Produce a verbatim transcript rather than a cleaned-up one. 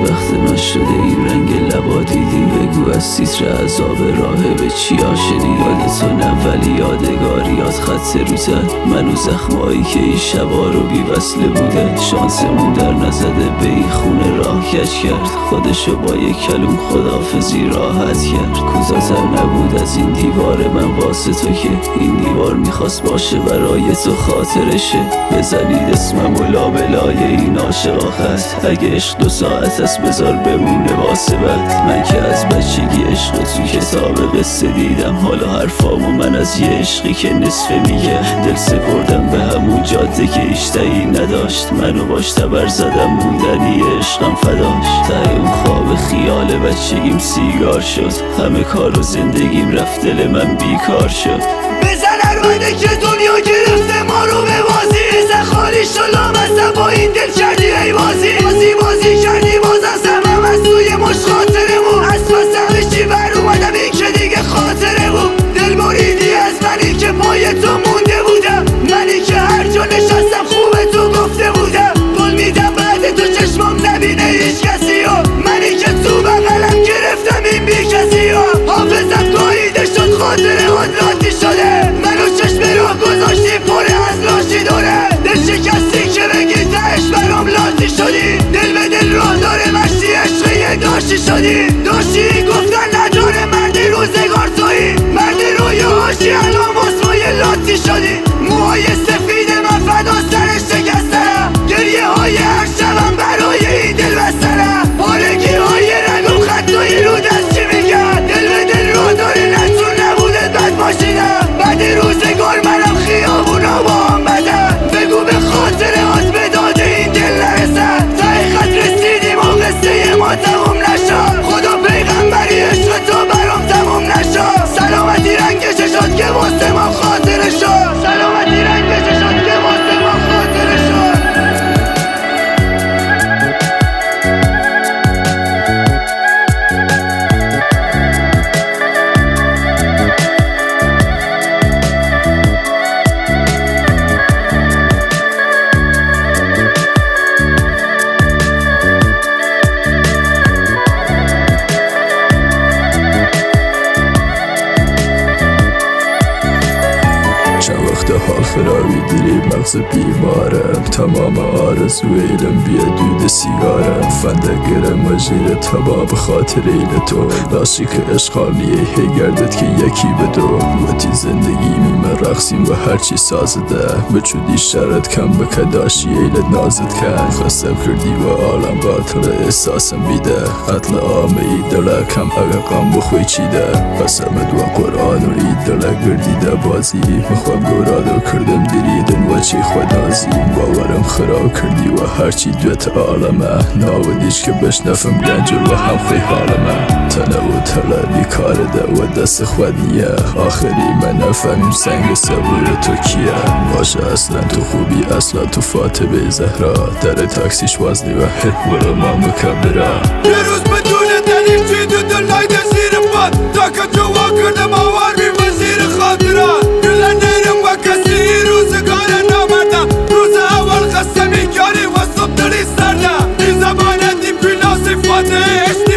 وقت من شده این رنگ لبا دیدی؟ بگو از تیتر عذاب راه به چی آشدی؟ یادتونم ولی یادگاریات خط روزن منو زخمایی که این شبا رو بی وصله بوده. شانسمون در نزده به این خونه راه کش کرد، خودشو با یک کلوم خداحافظی راحت کرد. کوتاه‌تر نبود از این دیوار من واسه تو که این دیوار میخواست باشه برای تو خاطرشه. بزنید اسمم و لابلای این عاشقا خط، اگه عشق دو ساعت است بذار بمونه واسه بعد. من که از بچگی عشق تو کتاب قصه دیدم، حالا حرفامو من از یه عشقی که نصفه میگه. دل سپردم به همون جاده که اشتهی نداشت، منو باش تبر زدم موندنی عشقم فداش. ته اون خواب خیال بچگیم سیگار شد، همه کار و زندگیم رفت دل من بیکار شد. بزن ارمنه که دنیا گرفته ما رو به بازی، ازن خالی شلام ازن با این دل کردی ای بازی. بازی بازی کردی بازم سمم از توی مش خاطرمون، از پسم بشی بر اومدم این که دیگه خاطرمون. دل بریدی از منی که پای تو مونده بودم، منی که هر جا نشستم خوبه تو گفته بودم. گل میدم بعد تو چشمم نبینه هیچ کسی ها، منی که تو بغلم گرفتم این بی کسی ها. حافظم گاهیده شد خاطره حدراتی شده، منو چشم راه گذاشتی پر از لاشی داره. دل شکستی که بگی تهش برام لاتی شدی، دل به دل راه داره مشتی عشقی داشتی شدی. داشتی گفتن نداره مردی روزگار تویی، مرد رویاهاشی الان مسمای لاتی شدی. موهای سفید من فدا سر شکسترم، گریه های هر شبم برای این دل بسترم. پارگی های رنگ و خطایی رو دست چی میگن، دل به دل راه داره نتون نبوده بد باشیدم. بعد روزگار منم خیابونا با هم بدم، بگو به خاطر هات به داده این دل نرسن. ته خط رسیدیم و قصه ما تموم نشد، خدا پیغمبری عشق تو برام تموم نشد. سلامتی رنگ چشات که واسه ما خاطره شد، سلامتی رنگ چشات که واسه ما خاطره شد. حال خرابی دلی مغز بیمارم، تمام آرزوی علم بیا دود سیگارم. فندگرم مجیر تبا به خاطر این تو، راستی که اشغالیه هی گردد که یکی به دو. وقتی زندگی میمه رقصیم و هرچی سازده، بچودی شرط کم بکداشی ایلت نازد کن. خستم کردی و عالم باطل احساسم بیده، قتل آمه ای دله کم اگه قم بخوی چیده. قسمت و قرآن و ای دله گردیده بازی، مخواب گورادو کردم دیریدن و چی خودازیم. باورم خراب کردی و هرچی دوت عالمه، ناودیش که بشنفم گنجر و هم خوی حالمه. تنه و تله بیکار ده و دست خود نیه، آخری من نفهمیم سنگ صبور تو کیه. باشه اصلا تو خوبی اصلا تو فاطمه زهرا، در تاکسیش وزنی و هر ما مکبره. یه روز بدون دلیل چی دو دل نایده زیر پاد، تا که جوا کردم آوار بی وزیر خاطرات. گله نیرم و کسی روزگار نامردم، روز اول خستمی کاری و صبح دلی سردم. این زبانه دیم پینا صفات عشقی